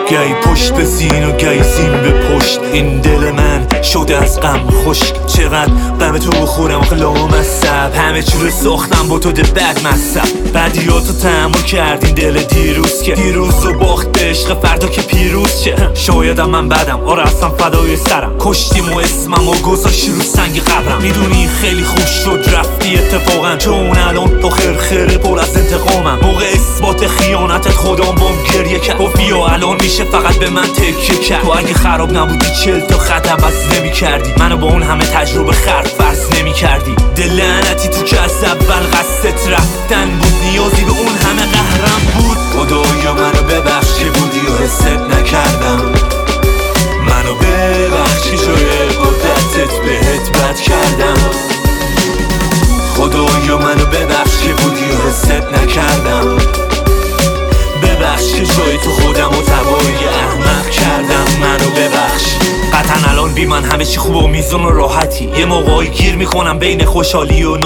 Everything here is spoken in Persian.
گی پشت به سین و گی سین به پشت. این دل من شده از غم خشک. چقدر غم تو بخورم آخه لامصب. همه چی رو ساختم با تو ده بد مصب. بدیاتو تحمل کردین دل دیروز که دیروز رو باخت به عشق فردا که پیروز چه. شایدم من بدم آره اصلا فدای سرم. کشتیم و اسمم و گذاشتی رو سنگ قبرم. میدونی خیلی خوب شد رفتی اتفاقا، چون الان تو خرخره پر از انتقامم. موقع اثبات خیانتت خودم بام گریه کرد. گفتی و الان میشه فقط به من تکیه کرد. تو اگه خراب نبودی 40 تا خط عوض نمی کردی. منو با اون همه تجربه خرد فرض نمی کردی. دل لعنتی تو که از اول قصدت رفتن بود، نیازی به اون همه قهرم بود. خدایا منو ببخش که بودی و حست نکردم. منو ببخش که جای قدرتت بهت بد کردم. خدایا منو ببخش که بودی و حست نکردم. ببخش که جای تو خودم و تبایی احمق کردم. منو ببخش. قطعا الان بی من همه چی خوب و میزون و راحتی. یه موقعی گیر میکنم بین خوشحالی و